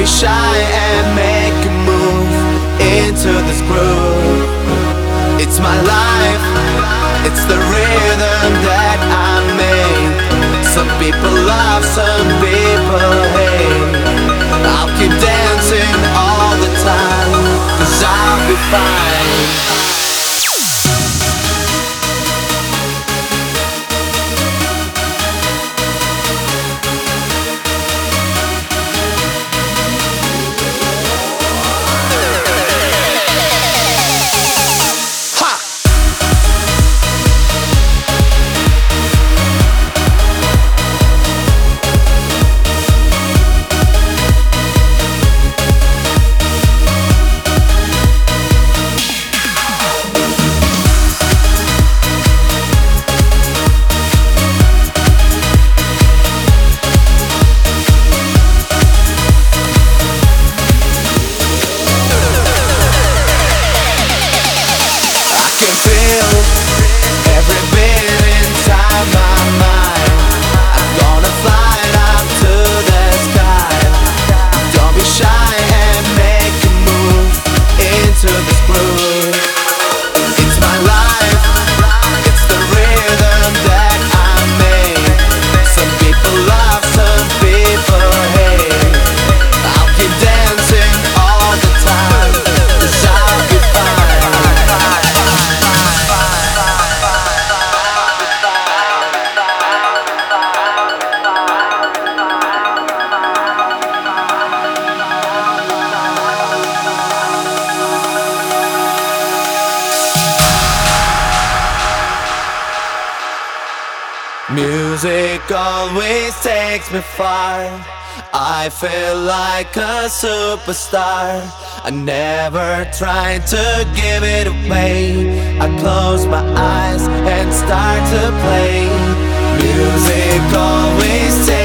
be shy and make a move into this groove. It's my life, it's the rhythm that I made. Some people love, some people hate. I'll keep dancing all the time, 'cause I'll be fine. Every bit inside my mind, I'm gonna fly up to the sky. Don't be shy and make a move into this groove. It's my life, it's the rhythm that I made. Some people love, some people hate. I'll keep dancing all the time, 'cause I'll be fine. Music always takes me far. I feel like a superstar. I never tried to give it away. I close my eyes and start to play. Music always takes